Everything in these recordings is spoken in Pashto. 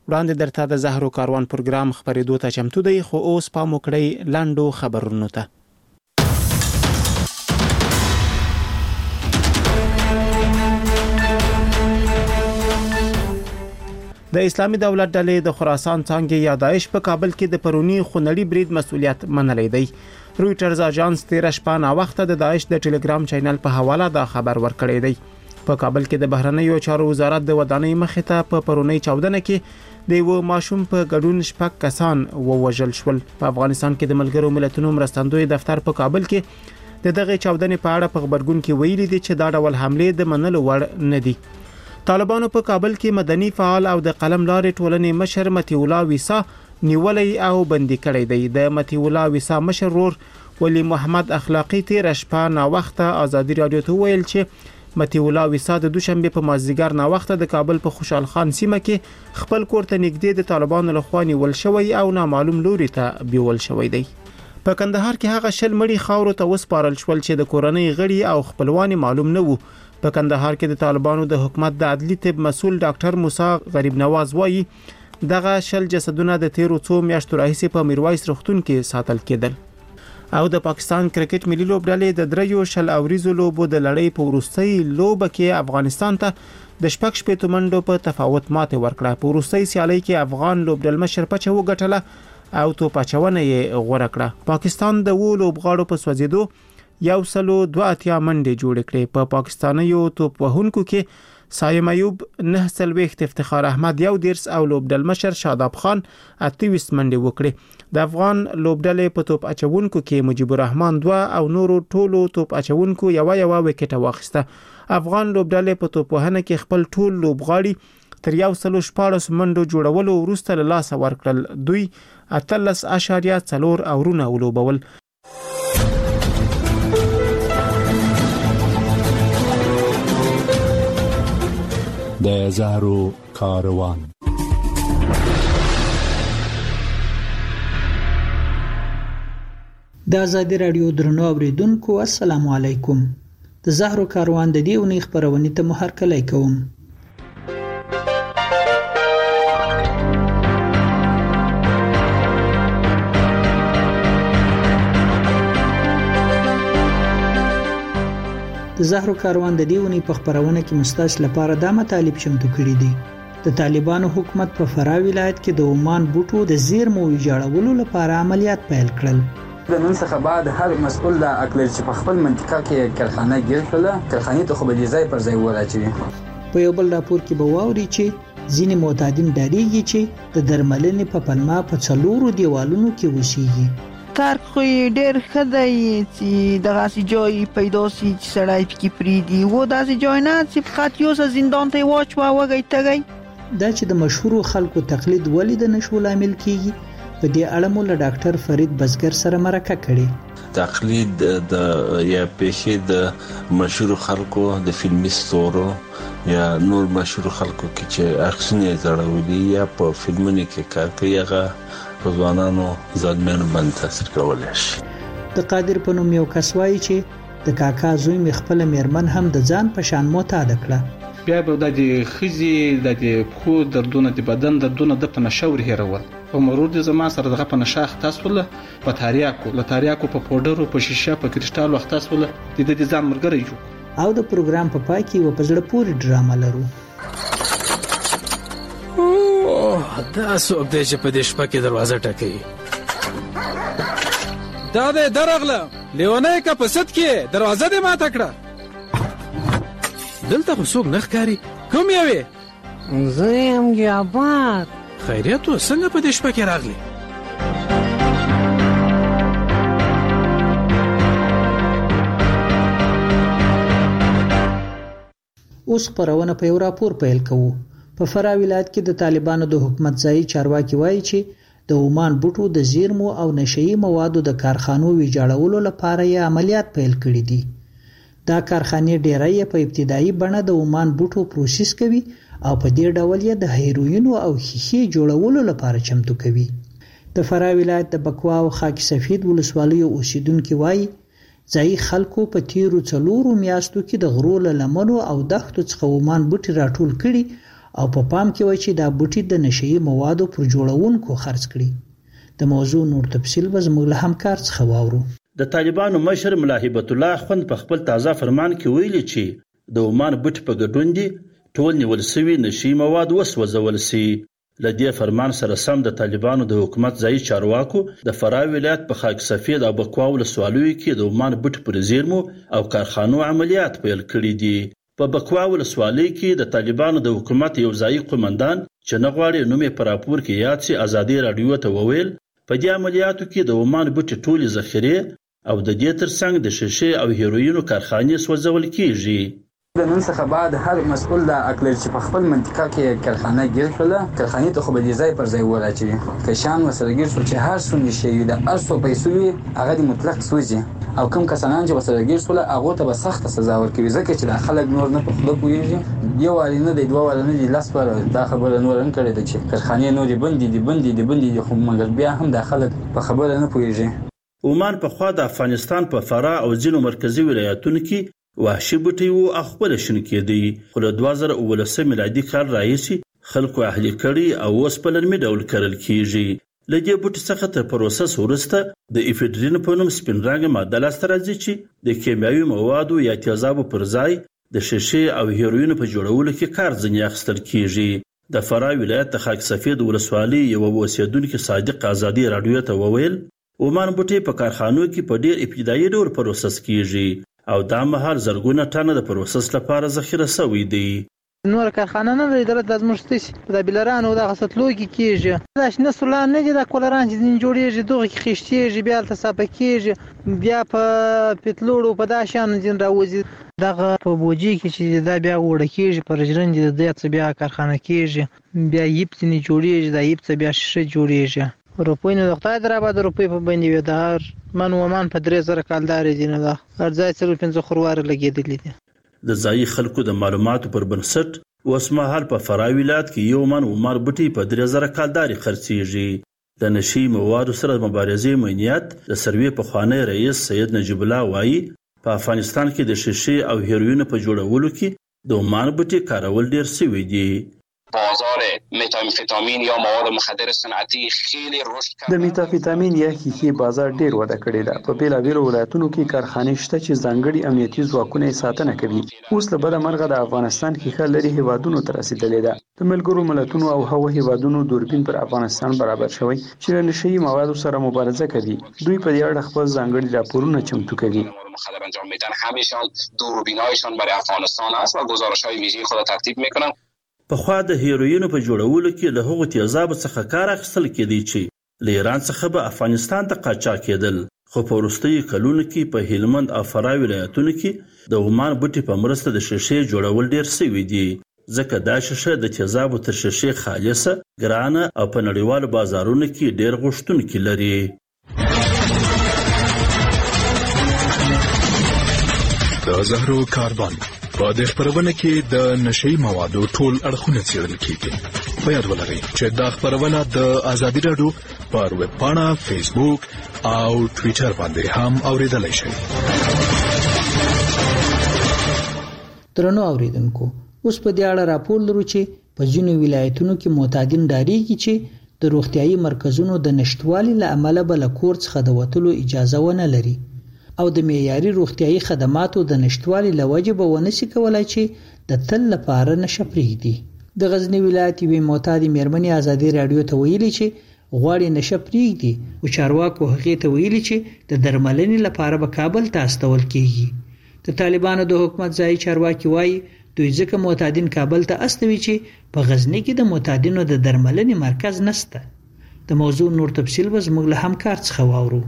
وړاندې درته د زهرو کاروان پروګرام خبرېدو ته چمتو دی، خو اوس پام وکړئ لاندو خبرونو ته. د اسلامي دولت ډلې د خراسان څانګې یا داعش په کابل کې د پرونی خونړي برید مسؤلیت منلی دی. رویټرز اژانس 13 شپه نا وخت د داعش د ټلګرام چینل په حواله دا خبر ورکړی دی. په کابل کې د بهرنیو چارو وزارت د ودانۍ مخې ته په پرونی چاودنه کې د یو ماشوم په ګډون 6 کسان ووژل شول. په افغانستان کې د ملګرو ملتونو مرستندوی دفتر په کابل کې د دغه چاودنې په اړه په خبرګون کې ویلي دي چې دا ډول حمله د منلو وړ نه دي. طالبانو په کابل کې مدني فعال او د قلم لارې ټولنې مشر متی الله ویسا نیولې او بندي کړی دی. د متی الله ویسا مشر ورور ولی محمد اخلاقی 13 شپه نا وخت ازادي رادیو ته ویل چې متی الله ویسا د دوشنبه په مازیګر نا وخت د کابل په خوشحال خان سیمه کې خپل کور ته نږدې د طالبانو لخوا نیول شوی او نامعلوم لوري ته بیول شوی دی. په کندهار کې هغه شل مړي خاورو ته وسپارل شول چې د کورنۍ غړي او خپلوان معلوم نه وو. په کندهار کې د طالبانو د حکومت د عدلی طب مسؤل ډاکټر موسی غریب نواز وایي دغه شل جسدونه د 13 میاشتو راهیسې په میرویس روغتون کې ساتل کېدل. او د پاکستان کرکټ ملي لوبډلې د دریو شل اوریزو لوبو د لړۍ په وروستۍ لوبه کې افغانستان ته د 6 منډو په تفاوت ماته ورکړه. په وروستۍ سیالۍ کې افغان لوبډل مشر پچه وګټله او توپ اچونه یې غوړه کړه. پاکستان د وو لوبغاړو په سوځیدو 102 منډې جوړ کړې. په پاکستانیو توپ وهونکو کې سایم ایوب 9 افتخار احمد 1 او لوبډل مشر شاداب خان 28 منډې وکړې. د افغان لوبډلې په توپ اچونکو کې مجيب الرحمن 2 او نورو ټولو توپ اچونکو یو وکټه واخیسته. افغان لوبډلې په توپ وهنه کې خپل ټول لوبغاړي تر 114 منډو جوړولو وروسته له لاسه ورکړل. دوی 13.4 اورونه ولوبول. د زهرو کاروان. د آزادي رادیو درنو اوریدونکو السلام علیکم. د زهرو کاروان د دې ونې خبرونه ته مو هرکلی کوم. د زهرو کاروان د دیونی په خبرونه کې مستاش لپاره دا مطالب چمتو کړی دي. د طالبانو حکومت په فراه ولایت کې د عمان بوټو د زیرمو ویجاړولو لپاره عملیات پیل کړل. د نن څخه بعد هر مسؤل د اقلیر چې په خپل منطقه کې کارخانه ګیر کړله، کارخانې ته خو به ځای پر ځای وراچوي. په یو بل راپور کې به واوري چې ځینې معتادین ډاریږي چې د درملنې په پلمه په 4 دیوالونو کې وسیږي. ترک خو ډېر ښه دی چې دغسې جای پیدا سي چې سړی پکې پرېږدي. و داسې جای نه چې فقط یو څه زندان ته یې واچوه وږی تږی. دا چې د مشهورو خلکو تقلید ولې د نشو لامل کیږي، په دې اړه مو له ډاکټر فرید بزګر سره مرکه کړې. تقلید د یا پیښې د مشهورو خلکو د فلمي ستورو یا نور مشهورو خلکو کې چې اکسونه زړولي یا په فلمونو کې کار کوي، هغه ځوانانو ځانمنو باندې تاثیر کولای شي. د قادر په نوم یو کس وایي چې د کاکا زوی می خپل میرمن هم د ځان په شان معتاد کړه. بیا به د خزي د پخو دردونه د بدن دردونه د پنشور هیرول. او مرور د زما سره دغه پنشاخ تاسول په تاریاکو په پودرو په شیشه په کریسټال وخت تاسول د دې ځان مرګري جو. او د پروګرام په پای کې و پزړه پوری ډرامه لرو. دا څوک دی چې په دې شپه کې دروازه ټکوي؟ دا دې درغله لیونی که په صد کې دروازه دې ماته کړه. دلته خو څوک نه ښکاري. کوم یوې؟ زه یم ګیاباد. خیریت و څنګه په دې شپه کې راغلی؟ اوس خبرونه په یو راپور پیل کوو. په فراه ولایت کې د طالبانو د حکومت ځای چارواکي وایي چې د عمان بوټو د زیرمو او نشئی موادو د کارخانو ویجاړولو لپاره یې عملیات پیل کړي دي. دا کارخانې ډیری په ابتدایي بڼه د عمان بوټو پروسس کوي او په دې ډول یې د هیروین او ښیښې جوړولو لپاره چمتو کوي. د فراه ولایت د بکوا او خاک سفید ولسوالیو اوسیدونکو وایي ځای خلکو په تیرو 4 میاشتو کې د غرو له لمنو او دښتو څخه عمان بوټي راټول کړي او په پام کې وای چې دا بوټي د نشئی موادو پر جوړونکو خرڅ کړي. د موضوع نور تفصیل به زموږ له همکار څخه واورو. د طالبانو مشر ملا هیبت الله خوند په خپل تازه فرمان کې ویلي چې د عمان بوټي په ګډون دي ټول نیول شوي نشئی مواد وسوځول شي. له دې فرمان سره سم د طالبانو د حکومت ځایي چارواکو د فراه ولایت په خاک سفید او بکوا ولسوالیو کې د عمان بوټي پر زیرمو او کارخانو عملیات پیل کړي دي. په بکوا ولسوالۍ کې د طالبانو د حکومت یو ځایي قومندان چې نه غواړي نوم یې په راپور کې یاد شي ازادي راډیو ته وویل په دې عملیاتو کې د عمان بوټي ټولې ذخیرې او د دې ترڅنګ د شیشې او هیروینو کارخانې سوځول کیږي. د نن څخه بعد هر مسؤل د اقلیر چې په خپل منطقه کې کارخانه ګیر کړله کارخانې ته خو به ځای پر ځای وراچوي که شان ورسره ګیر شول چې هر څو نشي د هر څو پیسو وي هغه د مطلق سوځي او کوم کسان چې ورسره ګیر شول هغه ته به سخته سزا ورکوي ځکه چې د خلک نور نه په خوله پوهېږي یو واري نه دی دوه واري نه دي لس واره دا خبره نور هم کړې ده چې کارخانې نورې بندې دي خو مګر بیا هم د خلک په خبره نه پوهېږي. عمان پخوا د افغانستان په فراه او ځینو مرکزي ولایتونو کې وحشي بوټي وو او خپل شین کېدی خو له 2019 میلادي کال راهیسې خلکو اهلي کړي او اوس په لرمي ډول کرل کیږي. له دې بوټي څخه تر پروسس وروسته د افیډرین په نوم سپین رنګ ماده لاسته راځي چې د کیمیاوي موادو یا تیزابو پر ځای د شیشې او هیروینو په جوړولو کې کار ځنې اخیستل کیږي. د فراه ولایت د خاک سفید ولسوالۍ یو اوسیدونکي صادق ازادي راډیو ته وویل عمان بوټي په کارخانو کې په ډیر ابتدایي ډول پروسس کیږي او دا مهال زرګونه ټنه د پروسس لپاره ذخیره شوی دی. نور کارخانه نه لري د زمشتي د بلران او د غسطلو کې کیږي دا شنه سولان نه دي د کولران چې جوړیږي دوه کې خشتيږي بیا تل صاحب کیږي بیا په پتلوړو په داشان دین راوځي دغه په بوجي کې چې دا بیا وړه کیږي پر ژرند د دې بیا کارخانه کیږي بیا یپتنی جوړیږي دا یپت بیا شې جوړیږي. روپوی نه د خدای درابه د روپوی په باندې وي د هر من ومان په 3000 کالدار دي نه ده ارزای سره 5 خروار لګیدلې دي. د ځایي خلکو د معلوماتو پر بنسټ اوس مهال په فراه ولایت کې یو من عمر بوټي په 3000 کالداري خرڅيږي. د نشي موادو سره مبارزې مینیت د سروې په خوانی رئیس سید نجیب الله وایي په افغانستان کې د شیشې او هیروین په جوړولو کې د عمان بوټي کارول ډیر سوي دي. بازار متامفتامین یا مواد مخدر صنعتی خیلی رشد کرده. د متامفتامین یا شیشې بازار ډیر وده کړی ده. په بیلابیلو ولایتونو کې کارخانې شته چې ځانګړي امنیتي ځواکونه ساتنه کوي. اوس له بده مرغه د افغانستان کې لري هیوادونو ته رسیدلې ده. د ملګرو ملتونو او هغو هیوادونو دوربین پر افغانستان برابر شوی چې له نشئی موادو سره مبارزه کوي. دوی په دې اړه خپل ځانګړي راپورونه چمتو کوي. مخدر انجام میدن همیشان دوربینایشان برای افغانستان است و گزارش‌های ویژه خود ترتیب میکنن. په خوا د هیروینو په جوړولو کې له هغو تیزابو څخه کار اخیستل کېدی چې له ایران څخه به افغانستان ته قاچاق کېدل خو په وروستیو کلونو کې په هلمند او فراه ولایتونو کې د عمان بوټي په مرسته د شیشې جوړول ډیر سوي دي ځکه دا شیشه د تیزابو تر شیشې خالصه ګرانه او په نړیوالو بازارونو کې ډیر غوښتونکي لري. د زهرو کاروان په دې خبرونه کې د نشئی موادو ټول اړخونه څېړل کیږي. په یاد ولرئ چې دا خبرونه د ازادي راډیو پر ویب پاڼه، فیسبوک او ټوئیټر باندې هم اوریدلای شئ. درنو اوریدونکو اوس په دې اړه راپور لرو چې په ځینو ولایتونو کې معتادین ډاریږي چې د روغتیايي مرکزونو د نشټوالي له امله بل کور څخه د وتلو اجازه ونه لري او د معیاري روغتیايي خدماتو د نشټوالي لوجه به ونسي کولای چې د تل لپاره نشه پرېږدي. د غزنی ولایت یوې معتادې مېرمنې ازادي راډیو ته ویلي چې غواړي نشه پرېږدي او چارواکو هغې ته ویلي چې د درملنې لپاره به کابل ته استول کیږي. د طالبانو د حکومت ځایي چارواکي وایي دوی ځکه معتادین کابل ته استوي چې په غزنی کې د معتادینو د درملنې مرکز نشته. د موضوع نور تفصیل به زموږ له همکار څخه واورو.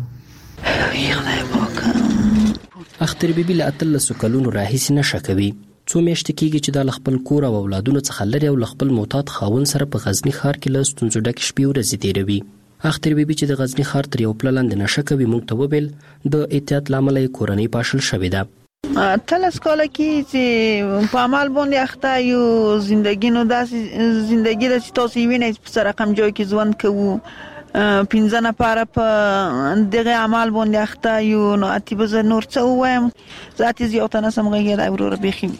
اختر بیبي له 13 کلونو راهیسې نشه کوي. څو میاشتې کېږي چې د خپل کور او اولادونو څخه لري او خپل معتاد خاوند سره په غزنی ښار کې له ستونزو ډکې شپې ورځې تېروي. اختر بیبي چې د غزنی ښار تر یو پله لاندې نشه کوي موږ ته وویل د احتیاط له امله یې کورنۍ پاشل شوې ده. 13 کاله کې چې په عمل باندې اخته یو زندگی نو داسې زندگی د تاسو وینئ په سره رقم جوړ کې ژوند کوو 15 نفر په دغه عمل باندې اخته یو نو اتیبه نور څه وایم ذاتي زیاتنه سم غیر اورور بخي.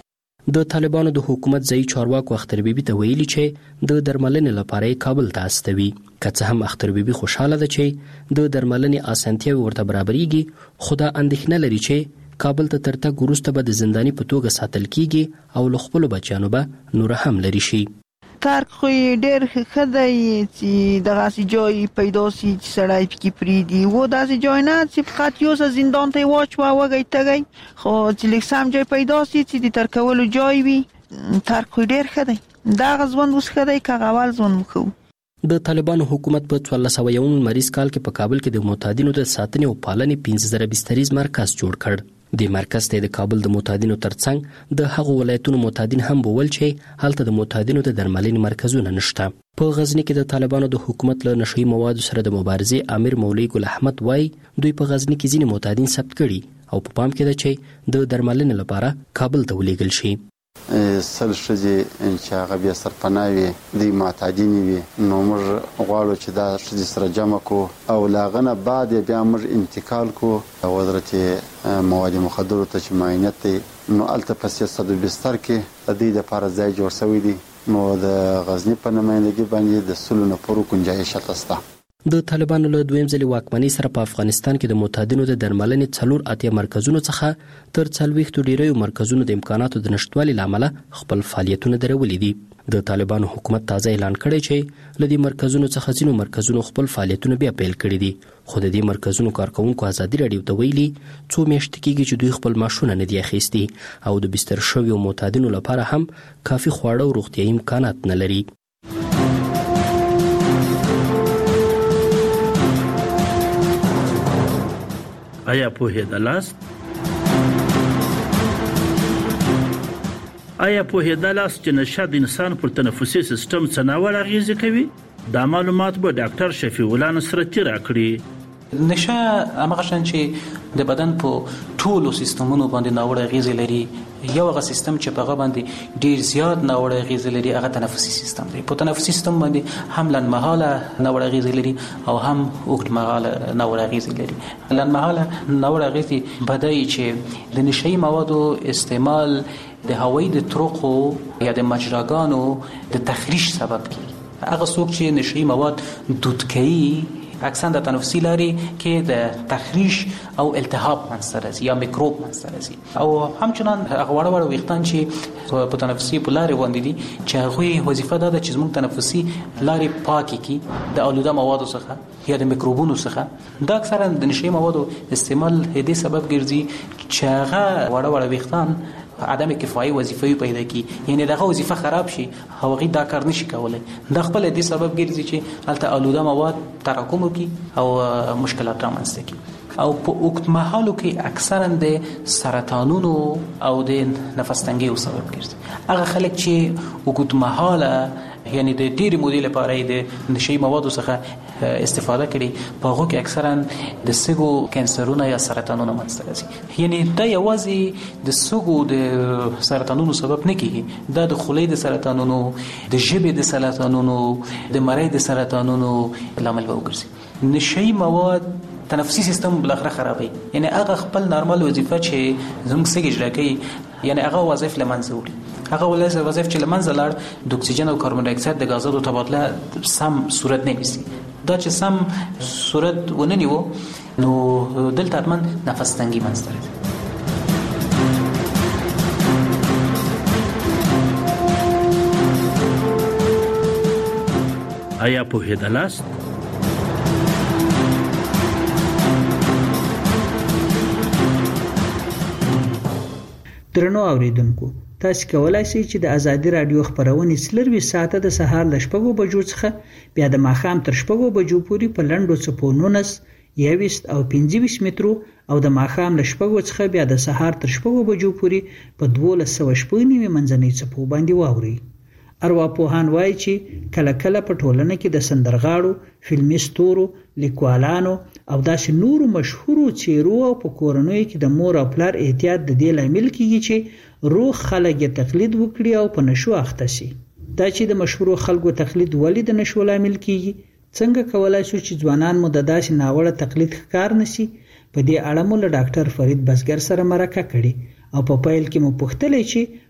د طالبانو د حکومت ځای چارواکو اختر بیبي ته ویلي چې د درملنې لپاره کابل ته استوي. که څه هم اختر بیبي خوشاله ده چې د درملنې اسانتیاوې ورته برابرېږي، خو دا اندېښنه لري چې کابل ته تر تګ وروسته به د زنداني په توګه ساتل کیږي او له خپلو بچیانو به نوره هم لرې شي. ترک خو ډېر ښه دی چې دغسې جای پیدا سي چې سړی پکې پرېږدي. و داسې جای نه چې فقط یو څه زندان ته یې واچوه وږی تږی، خو چې لږ سم جای پیدا سي چې د ترک کولو جای وي. ترک خو ډېر ښه دی، دغه ژوند اوس ښه دی که اول ژوند مو ښه. د طالبانو حکومت په 1401 لمریز کال کې په کابل کې د معتادینو د ساتنې او پالنې 15,000 بستریز مرکز جوړ کړ. د مرکز ته د کابل د معتادینو ترڅنګ د هغو ولایتونو معتادین هم بوول چې هلته د معتادینو د درملنې مرکزونه نشته. په غزنی کې د طالبانو د حکومت له نشئی موادو سره د مبارزې امیر مولوی ګل احمد وای دوی په غزنی کې ځینې معتادین ثبت کړي او په پام کې ده چې د درملنې لپاره کابل ته ولېږل شي. سل ښځې چې هغه بیا سرپناه وي، دوی معتادینې وي، نو موږ غواړو چې دا ښځې سره جمع کړو او له هغه نه بعد بیا موږ انتقال کړو وزارت مواد مخدرو ته چې معاینت دی. نو هلته په 300 بستر کې د دوی دپاره ځای جوړ شوی دی. نو د غزني په نمایندګي باندې د 100 نفرو ګنجایش هلته شته. د طالبانو له دویم ځلې واکمنۍ سره په افغانستان کې د معتادینو د درملنې 4 مرکزونو څخه تر 40 ډیریو مرکزونو د امکاناتو د نشټوالي له امله خپل فعالیتونه درولي دي. د طالبانو حکومت تازه اعلان کړی چې له دې مرکزونو څخه ځینو مرکزونو خپل فعالیتونه بیا پیل کړي دي، خو د دې مرکزونو کارکونکو ازادي راډیو ته ویلي څو میاشتې کېږي چې دوی خپل معاشونه نه دي اخیستي او د بستر شویو معتادینو لپاره هم کافي خواړه او روغتیایي امکانات نه لري. آیا پوهېدلاست چې نشه د انسان پر تنفسي سیستم څه ناوړه اغېزې کوي؟ دا معلومات به ډاکټر شفیع الله نصرتي راکړي. نشه هغه شان چې د بدن په ټولو سیستمونو باندې ناوړه اغېزې لري. یو هغه سیستم چې په هغه باندې ډیر زیات ناوړه اغېزې لري هغه تنفسي سیستم دی. په تنفسي سیستم باندې هم لنډمهاله ناوړه اغېزې لري او هم اوږدمهاله ناوړه اغېزې لري. لنډمهاله ناوړه اغېزې بدای چې د نشئی موادو استعمال د هوایي د طرقو یا د مجراګانو د تخریش سبب کیږي. هغه څوک چې نشئی مواد دود کوي اکثر د تنفسي لارې کې د تخریش او التهاب منځته راځي یا میکروب منځته راځي او همچنان هغه وړ ویښتان چې په تنفسي په لارې باندې دي چې هغوی وظیفه دا ده چې زموږ تنفسي لارې پاکې کړي د آلوده موادو څخه یا د میکروبونو څخه. دا اکثرا د نشئی موادو استعمال دې سبب ګرځي چې هغه وړ ویښتان عدم کفایي وظیفه پیدا کی، یعنی دغه وظیفه خراب شي او هغه دا کار نشي کولای. د خپل دې سبب ګرځي چې هلته آلوده مواد تراکم وکړي او مشکلات رامنځته کړي او په وخت مهالو کې اکثرا د سرطانونو او د نفس تنګي سبب ګرځي. هغه خلک چې وخت مهاله یعنی د ډېری مودې لپاره د نشئی موادو څخه استفاده کړي په هغه کې اکثرا د سږو کانسرونه یا سرطانونه منځته راځي. یعنی دا یوازې د سږو د سرطانونو سبب نه کیږي، دا د خولې د سرطانونو، د ژبې د سرطانونو، د مرۍ د سرطانونو لامل وګرځي. نشئی مواد تنفسي سیستم بلخره خرابوي، یعنی هغه خپل نارمل وظیفه چې زموږ سږي اجرا کوي یعنی هغه وظایف لمنځه وړي. هغه وظایف چې لمنځه لاړ د اکسیجن او کاربن ډای اکساید د غازونو تبادله سم صورت نه نیسي. دا چې سم صورت ونه نیو نو دلته حتما نفس تنګي منځته راځي. آیا پوهېدلاست؟ درنو اوریدونکو، تاسو کولای شئ چې د ازادي رادیو خبرونه سلروي ساعته د سهار ل 8 بجو څخه بیا د ماښام تر 8 بجو پورې په لنډو څپو 19 21 او 25 مترو او د ماښام ل 8 څخه بیا د سهار تر 8 بجو پورې په 1290 منځنۍ څپو باندې واوري. ارواپوهان وایي چې کله کله په ټولنه کې د سندرغاړو، فلمي ستورو، لیکوالانو او داسې نورو مشهورو څیرو او په کورنیو کې د مور او پلار احتیاط د دې لامل کیږي چې روغ خلک یې تقلید وکړي او په نشو اخته شي. دا چې د مشهورو خلکو تقلید ولې د نشو لامل کیږي، څنګه کولای شو چې ځوانان مو د داسې ناوړه تقلید ښکار نشي، په دې اړه مو له ډاکټر فرید بزګر سره مرکه کړې او په پیل کې مو پوښتلې چې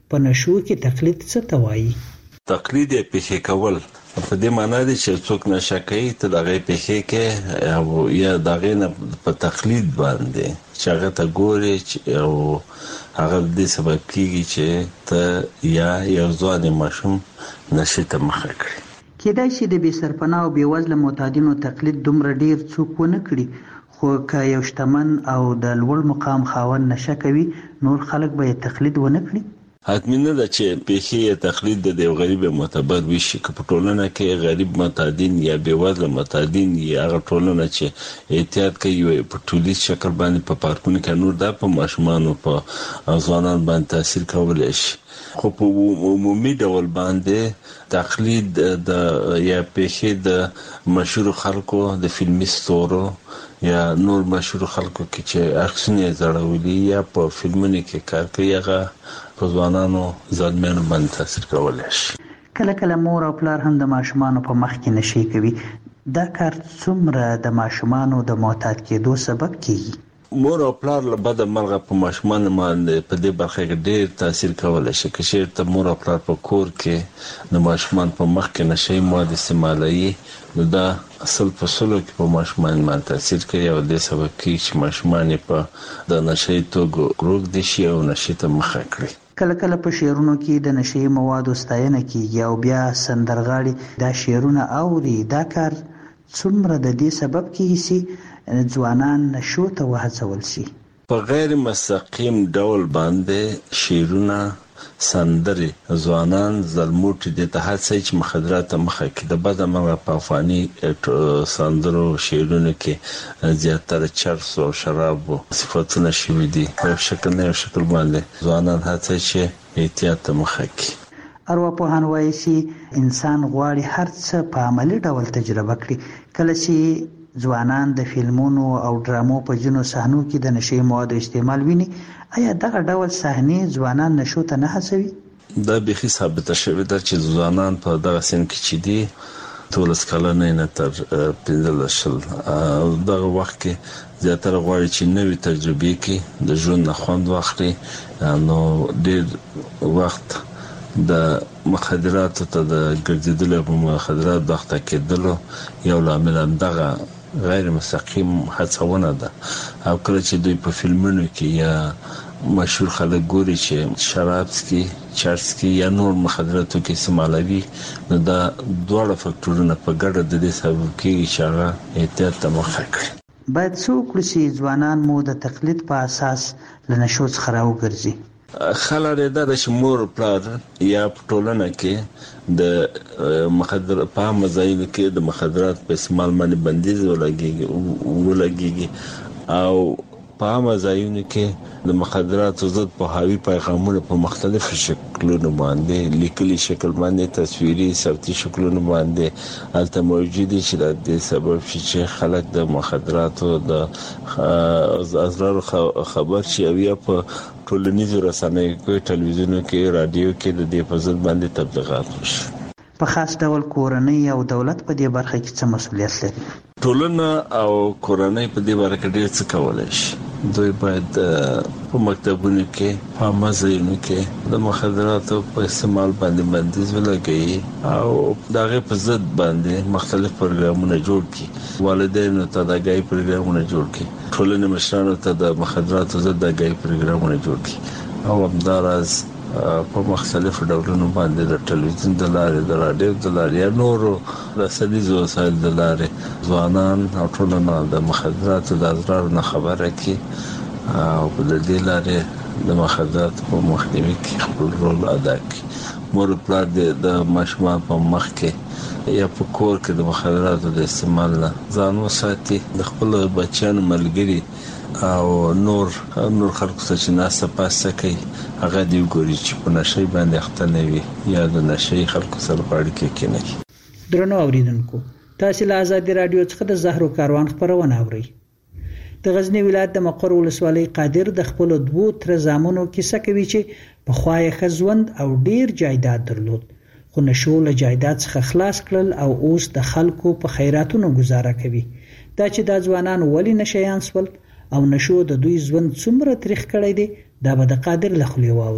په نشو کې تقلید څه ته وایي؟ تقلید یې پیښې کول په دې معنی دی چې څوک نشه کوي ته دغه پیښې کې او یا دغه نه په تقلید باندې چې هغه ته ګوري او هغه دې سبب کیږي چې ته یا یو ځوان ماشوم نشه ته مخه کړي. کېدای شي د بې سرپناه او بې وزله معتادینو تقلید دومره ډیر څوک ونه کړي، خو که یو شتمن او د لوړ مقام خاوند نشه کوي نور خلک به یې تقلید ونه کړي. حتمی نه ده چې پیښې تقلید د یو غریب معتبر وشي که په ټولنه کې غریب معتادین یا بې وزله معتادین یا هغه ټولنه چې احتیاط کوي په ټولیز شکل باندې په پارکونو کې نور د په ماشومانو په ځوانان باندې تاثیر کولای شي، خو په عمومي ډول باندې تقلید د یا پیښې د مشهور خلکو د فلمي ستورو یا نور مشهور خلکو کې چې اکسونه زړولي یا په فلمونو کې کار کوي هغه په ځوانانو ځانمنو باندې تاثیر کولای شي. کله کله مور او پلار هم د ماشومانو په مخ کې نشي کوي، دا کار څومره د ماشومانو د معتاد کېدو سبب کیږي؟ مور او پلار له بده مرغه په ماشومان باندې په دې برخه کې ډېر تاثیر کولای شي. که چېرته مور او پلار په کور کې د ماشومان په مخ کې نشي مواد استعمالوي نو دا اصل په سلو کې په ماشومان باندې تاثیر کوي او د سبب کیږي چې ماشومان په د نشي توګه روغ دي شي او نشي ته مخه کړي. کله کله په شعرونو کې د نشي موادو ستاینه کیږي او بیا سندرغاړي دا شعرونه اوري. دا کار څومره د دې سبب کیږي چې ځوانان نشو ته وهڅول شي؟ په غیر مستقیم ډول باندې شعرونه سندري ځوانان زلموټي د ته هڅه چې مخدرات مخه کې د بده مرغه په افغاني سندرو شعرونو کې زیاتره چرس او شراب صفاتونه شوي دي په شکل باندې ځوانان هڅه چې احتیاط مخه کې. ارواپوهان وایي چې انسان غواړي هر څه په عملی ډول تجربه کړي. کله چې ځوانان د فلمونو او ډرامو په جنو صحنو کې د نشي موادو استعمال ویني، آیا دغه ډول صحنې ځوانان نشو ته نه هڅوي؟ دا بخي ثابته شوې ده چې ځوانان په دغه سن کې چې دي ټول کلنې نه تر 15 دغه وخت کې زیاتره غواړي چې نوې تجربې کې د ژوند خوند واخلي، نو ډېر وخت د مخدراتو ته د ګرځیدلو په مخدرات دغه کېدلو یو لامل دغه غیر مستقیم هڅونه ده. او کله چې دوی په فلمونو کې یا مشهور خلک ګوري چې شراب څکي، چرس څکي یا نور مخدراتو کې استعمالوي، نو دا دواړه فکټورونه په ګډه د دې سبب کېږي چې هغه احتیاط ته مخه کړي. باید څو کړي چې ځوانان مو د تقلید په اساس له نشو څخه راوګرځي؟ خلاره دا چې مور پلار یا په ټولنه کې د مخدر په مزایل کې د مخدرات په استعمال باندې بندیز ولګيږي او په مزایل کې د مخدرات ضد په هاوی پیغامونه په مختلف شکلونو باندې لیکلي شکل باندې تصویري صوتي شکلونو باندې الته موجودي چې د سبب چې خلک د مخدراتو د اضرار خبر شي او یا په ټولنیزو رسنیو کې ټلویزیون کې رادیو کې د دې په ضد باندې تبلیغات وشي. په خاص ډول کورنۍ او دولت په دې برخه کې څه مسؤلیت لري؟ ټولنه او کورنۍ په دې برخه کې ډېر څه کولای شي. دوی باید په مکتبونو کې په مزایونو کې د مخدراتو په استعمال باندې بندیز ولګوي او دغه په ضد باندې مختلف پروګرامونه جوړ کړي. والدینو ته د غي پروګرامونه جوړ کړي، ټولنې مشرانو ته د مخدراتو ضد د غي پروګرامونه جوړ کړي او همدارس په مختلفو ډولونو باندې د ټلویزیون د لارې، د رادیو د لارې یا نورو رسنیزو وسایل د لارې ځوانان او ټولنه د مخدراتو د اضرارو نه خبره کړي او په دې لارې د مخدراتو په مخنیوي کې خپل رول ادا کړي. مور پلار د ماشومان په مخ کې یا په کور کې د مخدراتو د استعمال نه ځان وساتي، د خپل بچیانو ملګري او نور خلکو ته چې ناسه پاسه کوي هغه دی ګوري چې په نشي باندې اخته نه وي یا د نشي خلکو سره پاړ کې کېنه. درنو اوریدونکو، تاسو له آزادي رادیو څخه د زهرو کاروان خبرونه اورئ. د غزنی ولایت د مقر ولسوالۍ قادر د خپل 2 تر زامنو کیسه کوي چې په خوای خزوند او ډیر جایداد درلود، خو نشو له جایداد څخه خلاص کړل او اوس د خلکو په خیراتونو گزاره کوي. دا چې د ځوانان ولی نشيان سول او نشو د دوی ژوند څومره تاریخ کړی دی دا به د قادر له خولې واورو.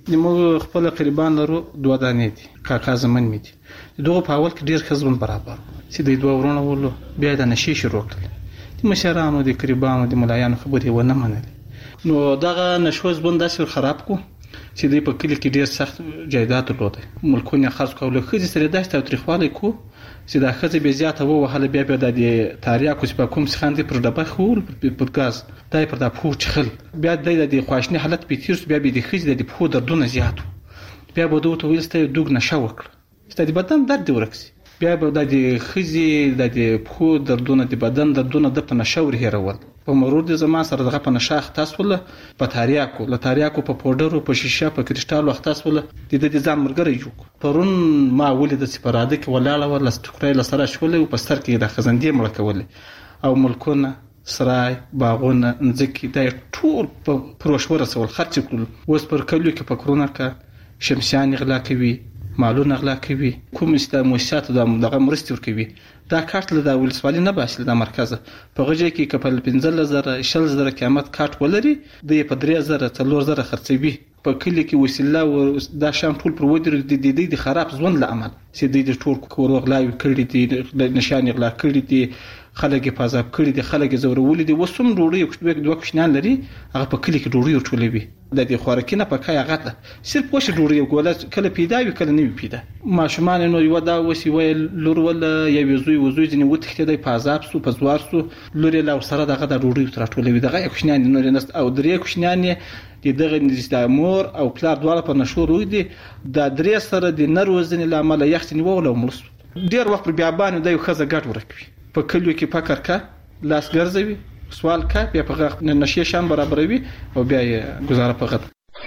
موږ خپل قربان لرو 2 دانې دي کاکا زمن مې دي دغه په اول کې ډیر خزبن برابر چې د 2 ورونه ولو بیا د نشي شروع کړل د مشرانو د قربانو د ملایانو خبرې ونه منل نو دغه نشوز بند داسې خراب کو چې د په کلی کې ډیر سخت جایداد درلود ملکونه خرڅ کول خو دې سره داسې تاریخوالي کو چې دا خزه به زیاته وو هله بیا د تاریخ کوم په کوم څخه پر دبه خول په ګاز دای پر د پوچ خل بیا د خواشنی حالت په تیر بیا د خزه د پخو دردونه زیات بیا به دوه ویلسته دوګ نشه وکړه ستاسو بدن درد ورکسي بیا به د خزه د پخو دردونه د بدن دردونه د پنشور هیرول په مرور د زما سره دغه په نشاخ تاسوله په تاریاکو له تاریاکو په پودرو په شیشه په کریسټال وخت تاسوله د ځان مرګري جوړ پرون ما ولید د سپراده کې ولاله ور لستکرای لسره شولې او په ستر کې د خزندې مړ کولې او ملکونه سرای باغونه نځکې د ټول په پروشور سره خرڅ کړل اوس پر کلیو کې په کرونا کې شمسیان غلا کوي مالونه غلا کوي کوم مؤسسات دغه مرستې ورکوي دا کارت له د ولسوالۍ نه باسي د مرکز په غږی کې کپل 15000 شل قیمت کارت ولري د 3000 4000 خرڅوي په کلی کې وسیله او دا شام ټول پر ودی د خراب ځوند لامل چې د ټول کورو غلاوي کړی دي نشان غلا کړی دي خلک په عذاب کړی دي خلک زورولې دي وسوم ډوړي دوه کوشنان لري هغه په کلی کې ډوړي ورټولوي د دې خوراکینه په کای هغه صرف پوښ ډوړي ګول کله پیدا وي کله نه پیدا ماشومان نو یو دا وسی ویل لور ول یو وزوی ځنی وتخته د په عذاب سو په زوار سو لور له سره دغه د ډوړي ترټولوي دغه کوشنان نو نست او درې کوشنان دغه نستامور او پلار دواله په نشور وي دي د درې سره د نروزنی لامل یختنی وول او ملس ډیر وخت بیا باندې د یو خزه ګټ ورکوي په کلیو کې فکر کا لاس ګرځوي سوال کا بیا په نشي شان برابروي او بیا یې گزاره په غد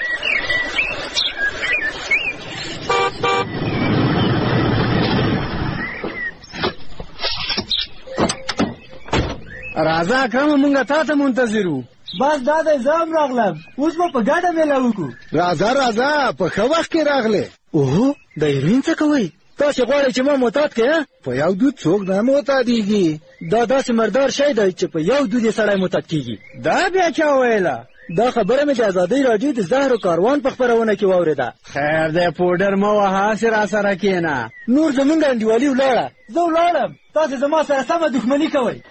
راځه کوم مونږه تاسو منتظرو بس دا د زام راغلم اوس په ګاډه ملاو کو راځه په خو وخت کې راغله اوه د ایرین څه کوي تاسو غواړئ چې ما معتاد کړئ په یو دود څوک نه معتادیږي دا داسې مردار شی دی چې په یو دود یې سړی معتاد کیږي دا بیا چا ویله دا خبره مې د ازادۍ راډیو د زهر کاروان په خپرونه کې واورېده خیر دی پوډر مه وهه هسې راسره کښېنه نور زمونږ انډیوالي ولاړه زه ولاړم تاسې زما سره سمه دښمني کوئ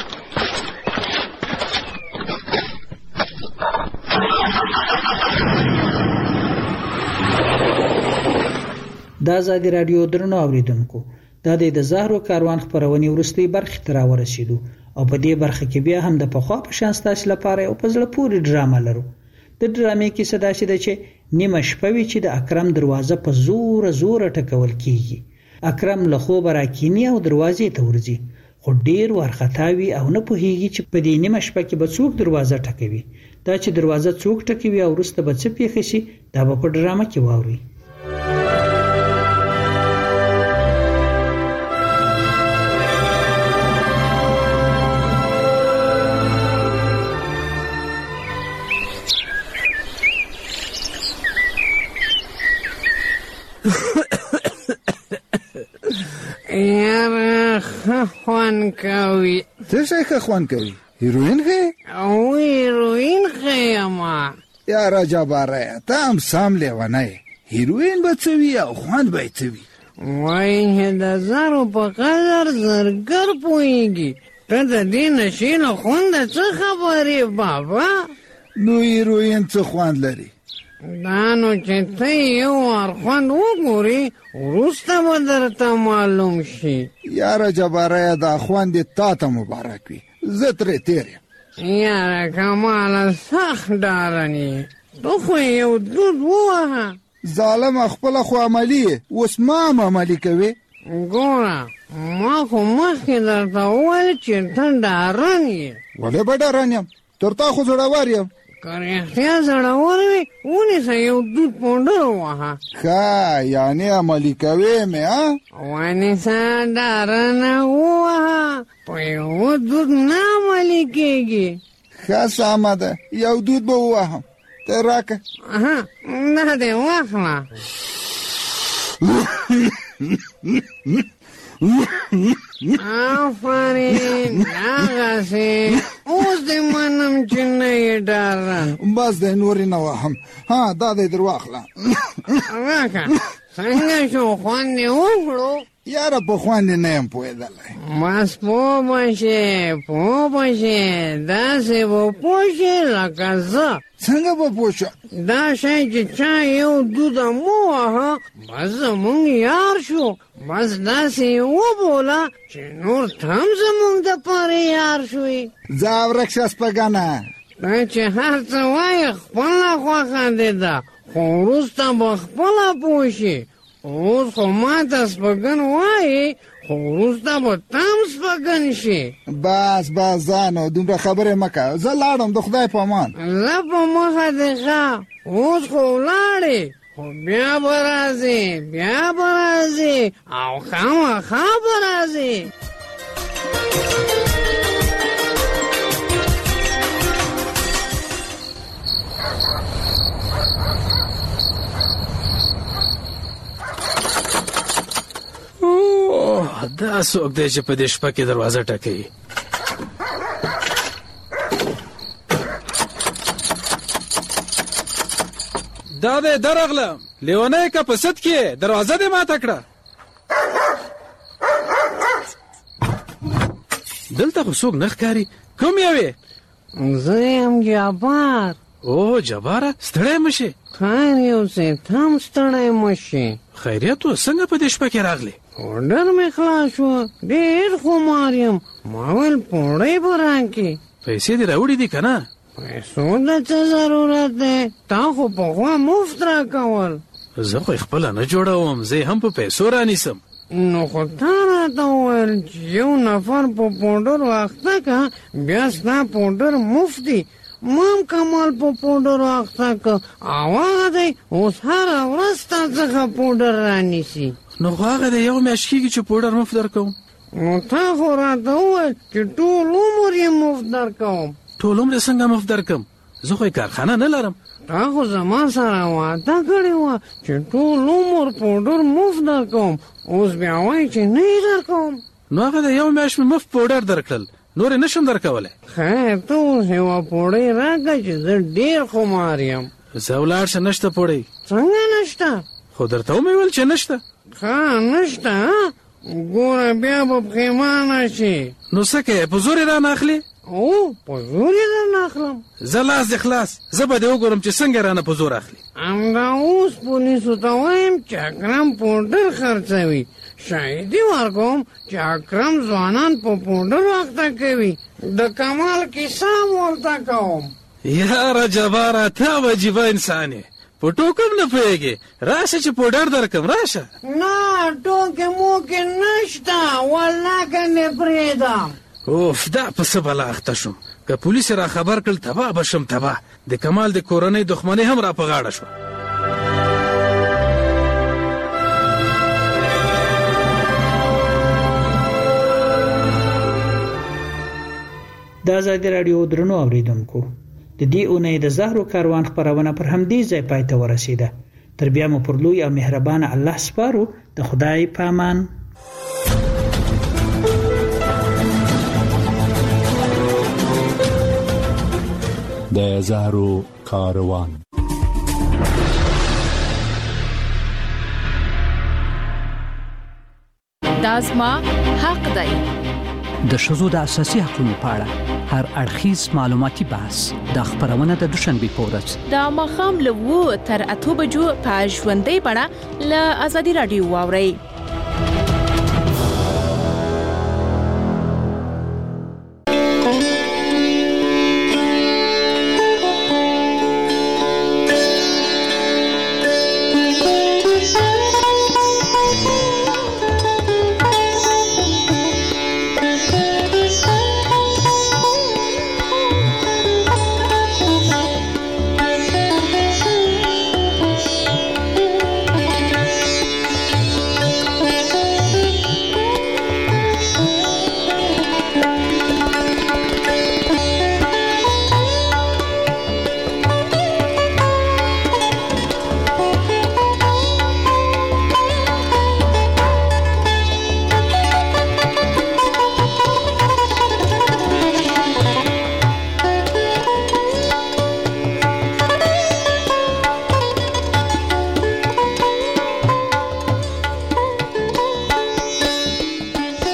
د ازادي رادیو درنو اوریدونکو دا د زهرو کاروان خبرونې ورستۍ برخې ته راورسېدو او په دې برخه کې بیا هم د پخوا په شان ستاسو لپاره یو په زړه پورې ډرامه لرو د ډرامې کیسه داسې ده چې نیمه شپه وي چې د اکرم دروازه په زور ټکول کیږي اکرم له خوبه راکیني او دروازې ته ورځي خو ډیر وارخطاوي او نه پوهیږي چې په دې نیمه شپه کې به څوک دروازه ټکوي دا چې دروازه څوک ټکوي او وروسته به څه پیښ شي دا به په ډرامه کې واورئ خوان کوي څه شي خوان کوي هیروین خې او هیروین خې اما یا راجا باره ته هم سام لیوانه هیروین به څه وي او خوان به څه وي وای د زارو په قدر زرګر پوهیږي ته د دې نشي له خوند څه خبرې بابا نو هیروین څه خوند لري دا نو چې ته یو وار خوند وګورې وروسته به درته معلوم شي یاره جباره دا خوند تا ته مبارک وي زه ترې تېر یم یاره کماله سخت ډارن یې تو خو یو دود ووهه ظالم خپله خو عملي یې اوس ما هم عملي کوې ګوره ما خو مخکې درته وویل چې ته ډارن یې ولې به ډارن یم تر تا خو زړور یم که رښتیا زړور وي ونیسه یو دود پونډر ووهه ښه یعنې عملي کوې مې ونیسه ډارنه ووهه په یو دود نه عملي کېږي ښه سمه ده یو دود به ووهم ته راکه دا دې واخله آفرین هغسې اوس دې منم چې نه یې ډارن. بس دی نورې نه وهم. ها دا دی در واخله. راکه څنګه شو خوند یې وکړو؟ یاره په خوند نه یم پوهېدلی. بس پوه به شې داسې به پوه شې لکه زه. څنګه به پوه شم؟ دا شی چې چا یو دوده مو وهه بس زمونږ یار شو. بس داسې یې وبوله چې نور ته هم زمونږ دپاره یار شوې. ځه ورک شه سپږنه. دا چې هر څه وایې خپله خوښه دې ده خو وروسته به خپله پوه شي. اوس خو ما ته سپږن وایې خو وروسته به ته هم سپږن شي. بس ځه نو دومره خبرې مه کوه. زه لاړم د خدای په امان. زه په مخه دې ښه. اوس خو ولاړې خو بیا به راځې او خامخا به راځې. دا څوک دی چې په دې شپه کې دروازه ټکوي؟ دا دی درغلم لیونی که په سد کې دروازه دې ماته کړه. دلته خو څوک نه ښکاري. کوم یوې؟ زه یم جبار. او جباره ستړی مه شې. خیر یوسې ته هم ستړی مه شې. خیریت و څنګه په دې شپه کې راغلې؟ پوډر مې خلاص شو. ډېر خمار یم. ما ویل پوډۍ به راکړې. پیسې دې راوړې دي که نه؟ پیسو ته څه ضرورت دی؟ تا خو پخوا مفت راکول. زه خو خپله نه جوړوم. زه هم په پیسو رانیسم. نو خو تا راته وویل چې یو نفر په پوډر واخته که بیا ستا پوډر مفت دی. ما هم کمال په پوډر واخته که او هغه دی اوس هره ورځ تا څخه پوډر رانیسي. نو خو هغه د یو میاشت کېږي چې پوډر مفت درکوم. نو تا خو راته وویل چې ټول عمر یې مفت درکوم. ټول عمر یې څنګه مفت درکم؟ زه خو یې کارخانه نه لرم. تا خو زما سره وعده کړې وه چې ټول عمر پوډر مفت درکوم. اوس بیا وایي چې نه یې درکوم. نو هغه د یو میاشت مې مفت پوډر درکړل. نور یې نشم درکولی. خیر ته اوس یوه پوډۍ راکړه چې زه ډېر خمار یم. زه ولاړ شه. نشته پوډۍ. څنګه نشته؟ خو درته ومې ویل چې نشته. ښه نشته. ګوره بیا به پښېمانه شي. نو څه کوې په زور یې رانه اخلې؟ او په زور یې درنه اخلم. زه لاس دې خلاص. زه به دې وګورم چې څنګه رانه په زور اخلي. همدا اوس پولیسو ته وایم چې اکرم پوډر خرڅوي. شاهدي ورکوم چې اکرم ځوانان په پوډر واخته کوي. د کمال کیسه ورته کوم. یاره جباره ته عجیبه انسان یې. په ټوکم نه پوهېږې. راشه چې پوډر درکم. راشه. نه ټوکې موکې نشته. والله که مې پرېږدم. اوف دا په څه بلا اخته شوم. که پولیس را خبر کړل تباه به شم تباه. د کمال د کورنۍ دښمنۍ هم را په غاړه شوه. د آزادي راډیو درنو اوریدونکو د دې اونۍ د زهرو کاروان خپرونه پر همدې ځای پای ته ورسیده. تر بیا مو پر لوی او مهربان الله سپارو. د خدای په امان. د زهرو کاروان. دا زما حق دی. د ښځو د اساسي حقوقو په اړه هر اړخیز معلوماتي بحث د خبرونه د دوشنبه په ورځ د ماښام له 2 تر 8 بجو په ژوندۍ بڼه له آزادي راډیو واورئ.